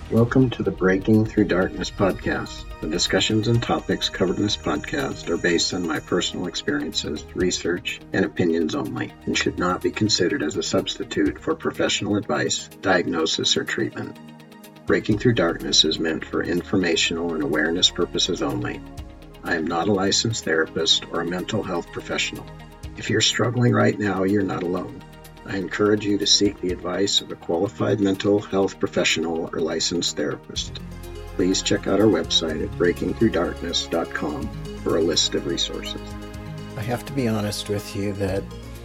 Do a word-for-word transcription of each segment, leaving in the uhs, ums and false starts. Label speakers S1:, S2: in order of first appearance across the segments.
S1: Welcome to the Breaking Through Darkness podcast. The discussions and topics covered in this podcast are based on my personal experiences, research, and opinions only, and should not be considered as a substitute for professional advice, diagnosis, or treatment. Breaking Through Darkness is meant for informational and awareness purposes only. I am not a licensed therapist or a mental health professional. If you're struggling right now, you're not alone. I encourage you to seek the advice of a qualified mental health professional or licensed therapist. Please check out our website at breaking through darkness dot com for a list of resources.
S2: I have to be honest with you that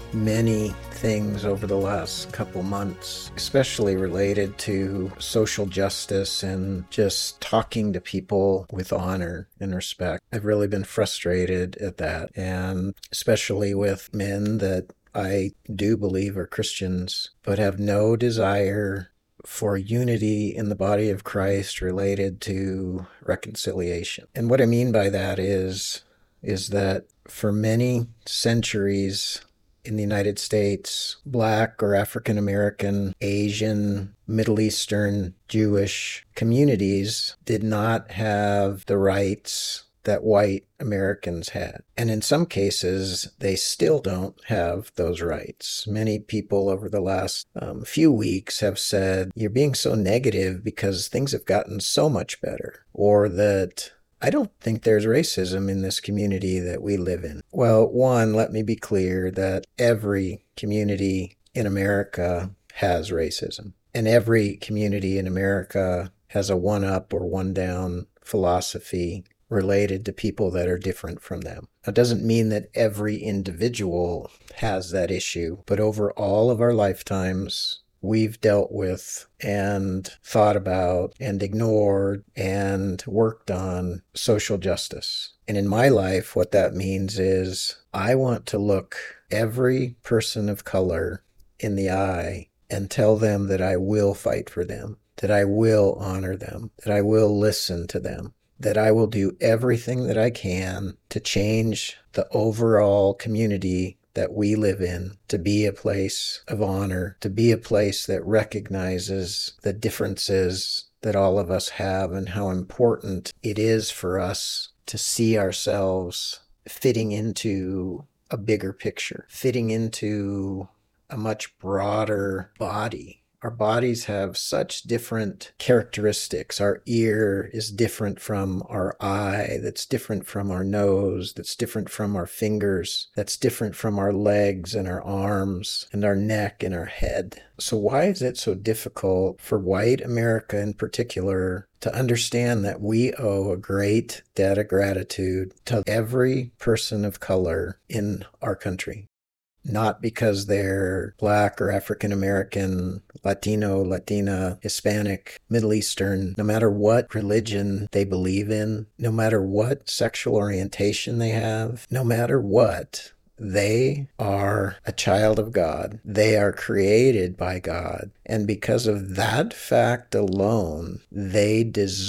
S2: many things over the last couple months, especially related to social justice and just talking to people with honor and respect, I've really been frustrated at that, and especially with men that I do believe are Christians, but have no desire for unity in the body of Christ related to reconciliation. And what I mean by that is, is that for many centuries in the United States, Black or African American, Asian, Middle Eastern, Jewish communities did not have the rights that white Americans had. And in some cases, they still don't have those rights. Many people over the last um, few weeks have said, you're being so negative because things have gotten so much better, or that I don't think there's racism in this community that we live in. Well, one, let me be clear that every community in America has racism, and every community in America has a one-up or one-down philosophy related to people that are different from them. That doesn't mean that every individual has that issue, but over all of our lifetimes, we've dealt with and thought about and ignored and worked on social justice. And in my life, what that means is I want to look every person of color in the eye and tell them that I will fight for them, that I will honor them, that I will listen to them, that I will do everything that I can to change the overall community that we live in to be a place of honor, to be a place that recognizes the differences that all of us have and how important it is for us to see ourselves fitting into a bigger picture, fitting into a much broader body. Our bodies have such different characteristics. Our ear is different from our eye, that's different from our nose, that's different from our fingers, that's different from our legs and our arms and our neck and our head. So why is it so difficult for white America in particular to understand that we owe a great debt of gratitude to every person of color in our country? Not because they're Black or African American, Latino, Latina, Hispanic, Middle Eastern, no matter what religion they believe in, no matter what sexual orientation they have, no matter what, they are a child of God. They are created by God. And because of that fact alone, they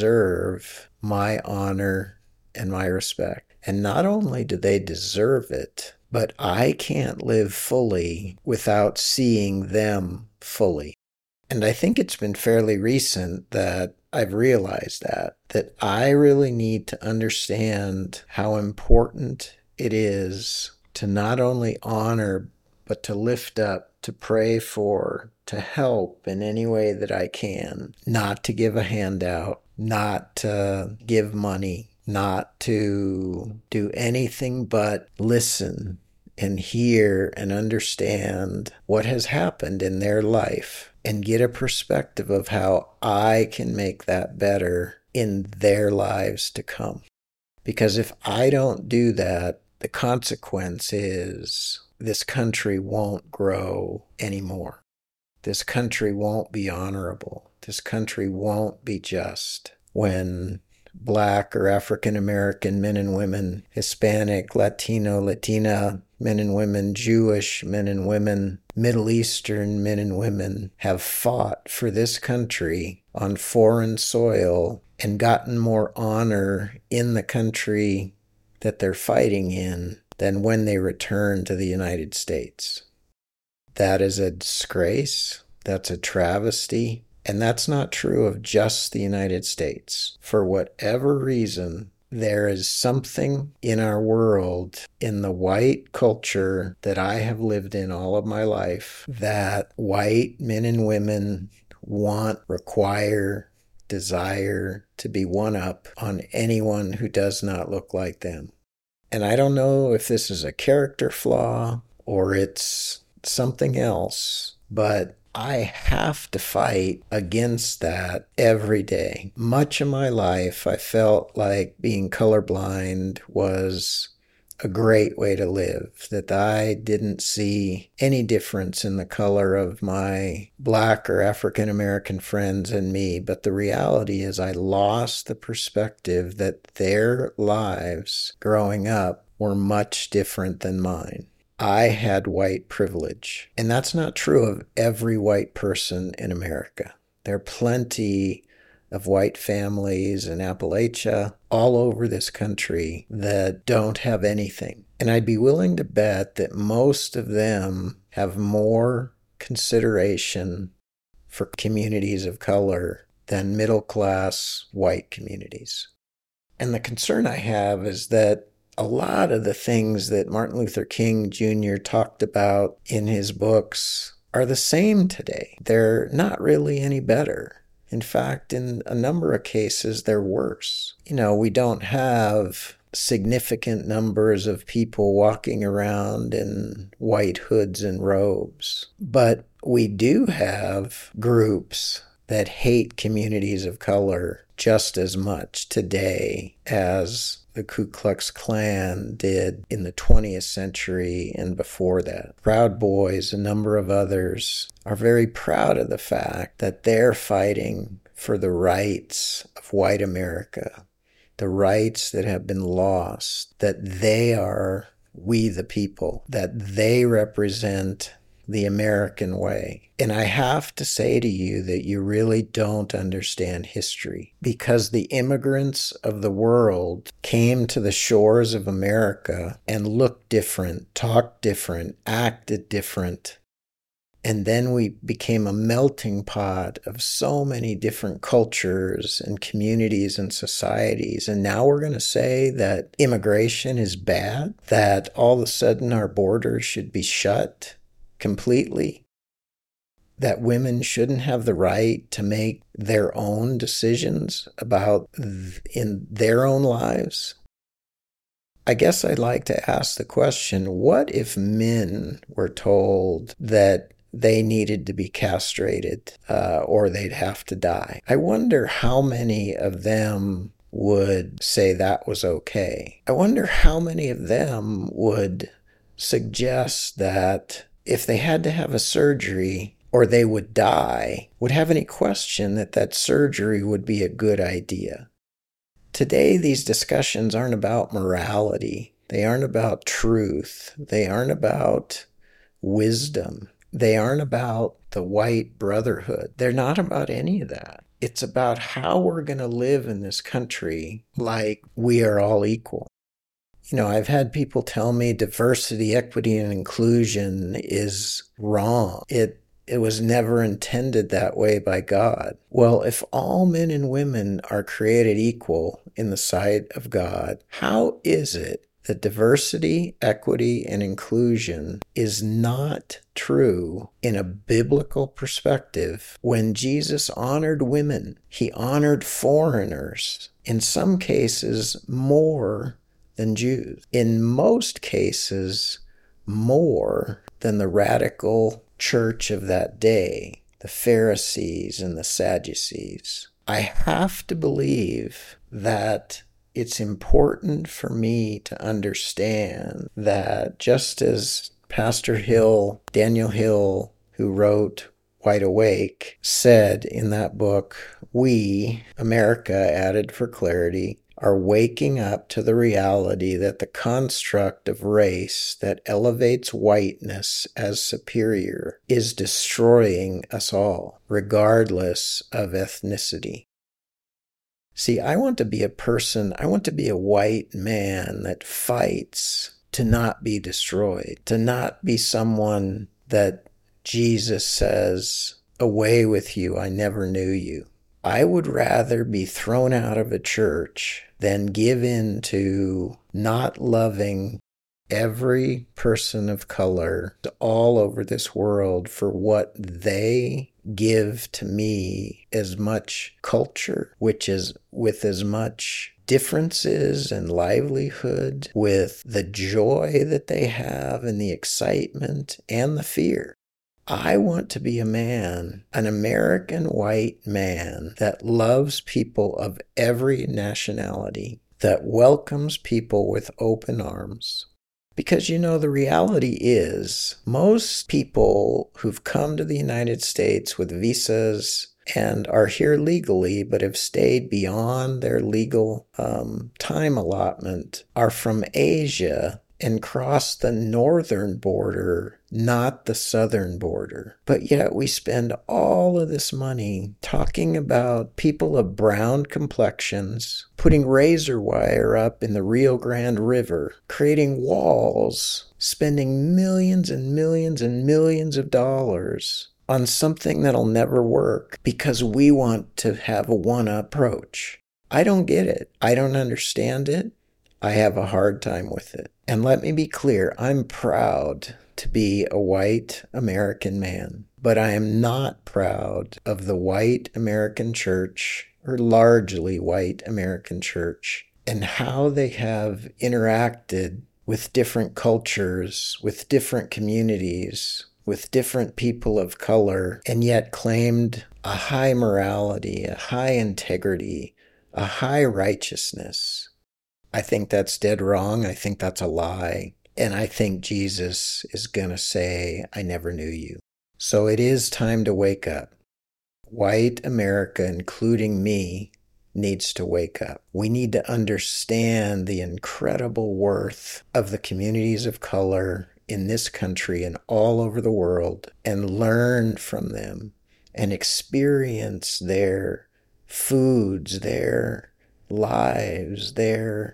S2: deserve my honor and my respect. And not only do they deserve it, but I can't live fully without seeing them fully. And I think it's been fairly recent that I've realized that, that I really need to understand how important it is to not only honor, but to lift up, to pray for, to help in any way that I can, not to give a handout, not to give money, not to do anything but listen and hear and understand what has happened in their life and get a perspective of how I can make that better in their lives to come. Because if I don't do that, the consequence is this country won't grow anymore. This country won't be honorable. This country won't be just when Black or African American men and women, Hispanic, Latino, Latina men and women, Jewish men and women, Middle Eastern men and women have fought for this country on foreign soil and gotten more honor in the country that they're fighting in than when they return to the United States. That is a disgrace. That's a travesty. And that's not true of just the United States. For whatever reason, there is something in our world, in the white culture that I have lived in all of my life, that white men and women want, require, desire to be one up on anyone who does not look like them. And I don't know if this is a character flaw or it's something else, but I have to fight against that every day. Much of my life, I felt like being colorblind was a great way to live, that I didn't see any difference in the color of my Black or African American friends and me. But the reality is I lost the perspective that their lives growing up were much different than mine. I had white privilege, and that's not true of every white person in America. There are plenty of white families in Appalachia, all over this country, that don't have anything. And I'd be willing to bet that most of them have more consideration for communities of color than middle-class white communities. And the concern I have is that a lot of the things that Martin Luther King Junior talked about in his books are the same today. They're not really any better. In fact, in a number of cases, they're worse. You know, we don't have significant numbers of people walking around in white hoods and robes, but we do have groups that hate communities of color just as much today as the Ku Klux Klan did in the twentieth century and before that. Proud Boys, a number of others, are very proud of the fact that they're fighting for the rights of white America, the rights that have been lost, that they are we the people, that they represent the American way. And I have to say to you that you really don't understand history, because the immigrants of the world came to the shores of America and looked different, talked different, acted different. And then we became a melting pot of so many different cultures and communities and societies. And now we're going to say that immigration is bad, that all of a sudden our borders should be shut completely, that women shouldn't have the right to make their own decisions about th- in their own lives. I guess I'd like to ask the question, what if men were told that they needed to be castrated uh, or they'd have to die? I wonder how many of them would say that was okay. I wonder how many of them would suggest that if they had to have a surgery or they would die, would have any question that that surgery would be a good idea. Today, these discussions aren't about morality. They aren't about truth. They aren't about wisdom. They aren't about the white brotherhood. They're not about any of that. It's about how we're going to live in this country like we are all equal. You know, I've had people tell me diversity, equity, and inclusion is wrong. It it was never intended that way by God. Well, if all men and women are created equal in the sight of God, how is it that diversity, equity, and inclusion is not true in a biblical perspective when Jesus honored women? He honored foreigners, in some cases more than Jews. In most cases, more than the radical church of that day, the Pharisees and the Sadducees. I have to believe that it's important for me to understand that just as Pastor Hill, Daniel Hill, who wrote Wide Awake, said in that book, we, America, added for clarity, are waking up to the reality that the construct of race that elevates whiteness as superior is destroying us all, regardless of ethnicity. See, I want to be a person, I want to be a white man that fights to not be destroyed, to not be someone that Jesus says away with you, I never knew you. I would rather be thrown out of a church than give in to not loving every person of color all over this world for what they give to me as much culture, which is with as much differences and livelihood, with the joy that they have and the excitement and the fear. I want to be a man, an American white man that loves people of every nationality, that welcomes people with open arms. Because, you know, the reality is most people who've come to the United States with visas and are here legally but have stayed beyond their legal um, time allotment are from Asia and cross the northern border, not the southern border. But yet we spend all of this money talking about people of brown complexions, putting razor wire up in the Rio Grande River, creating walls, spending millions and millions and millions of dollars on something that'll never work because we want to have a one-up approach. I don't get it. I don't understand it. I have a hard time with it. And let me be clear, I'm proud to be a white American man, but I am not proud of the white American church, or largely white American church, and how they have interacted with different cultures, with different communities, with different people of color, and yet claimed a high morality, a high integrity, a high righteousness. I think that's dead wrong. I think that's a lie. And I think Jesus is going to say, I never knew you. So it is time to wake up. White America, including me, needs to wake up. We need to understand the incredible worth of the communities of color in this country and all over the world and learn from them and experience their foods, their lives, their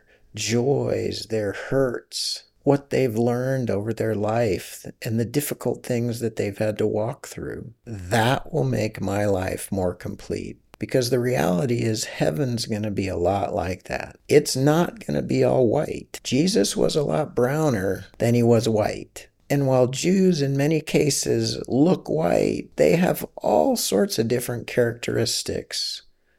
S2: joys, their hurts, what they've learned over their life, and the difficult things that they've had to walk through. That will make my life more complete, because the reality is heaven's going to be a lot like that. It's not going to be all white. Jesus was a lot browner than he was white. And while Jews in many cases look white, they have all sorts of different characteristics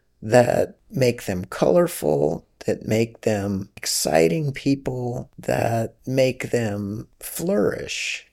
S2: that make them colorful, that make them exciting people, that make them flourish.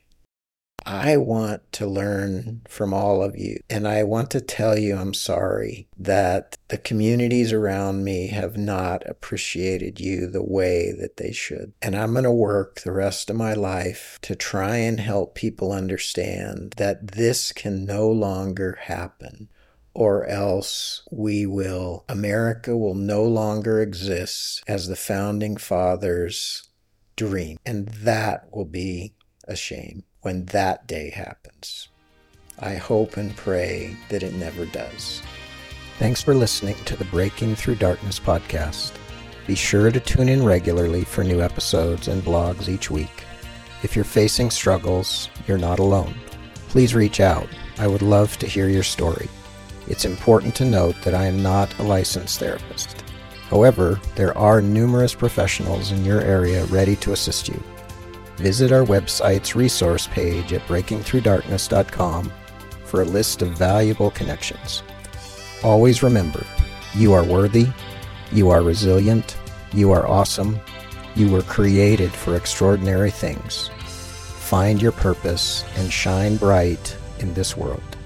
S2: I want to learn from all of you, and I want to tell you I'm sorry that the communities around me have not appreciated you the way that they should. And I'm going to work the rest of my life to try and help people understand that this can no longer happen. Or else we will, America will no longer exist as the founding fathers dream. And that will be a shame when that day happens. I hope and pray that it never does. Thanks for listening to the Breaking Through Darkness podcast. Be sure to tune in regularly for new episodes and blogs each week. If you're facing struggles, you're not alone. Please reach out. I would love to hear your story. It's important to note that I am not a licensed therapist. However, there are numerous professionals in your area ready to assist you. Visit our website's resource page at breaking through darkness dot com for a list of valuable connections. Always remember, you are worthy, you are resilient, you are awesome, you were created for extraordinary things. Find your purpose and shine bright in this world.